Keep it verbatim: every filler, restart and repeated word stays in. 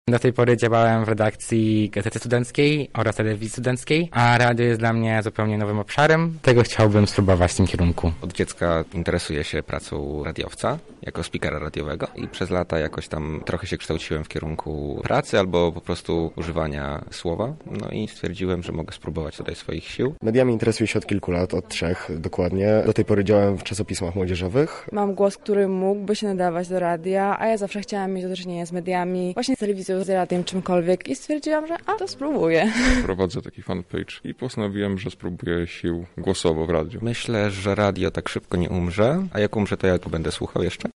Do tej pory działałem w redakcji Gazety Studenckiej oraz Telewizji Studenckiej, a radio jest dla mnie zupełnie nowym obszarem. Tego chciałbym spróbować w tym kierunku. Od dziecka interesuję się pracą radiowca, jako speakera radiowego i przez lata jakoś tam trochę się kształciłem w kierunku pracy albo po prostu używania słowa. No i stwierdziłem, że mogę spróbować tutaj swoich sił. Mediami interesuję się od kilku lat, od trzech dokładnie. Do tej pory działałem w czasopismach młodzieżowych. Mam głos, który mógłby się nadawać do radia, a ja zawsze chciałam mieć do czynienia z mediami, właśnie z telewizją, z radiem, czymkolwiek i stwierdziłam, że a, to spróbuję. Prowadzę taki fanpage i postanowiłem, że spróbuję sił głosowo w radiu. Myślę, że radio tak szybko nie umrze, a jak umrze, to ja tu będę słuchał jeszcze.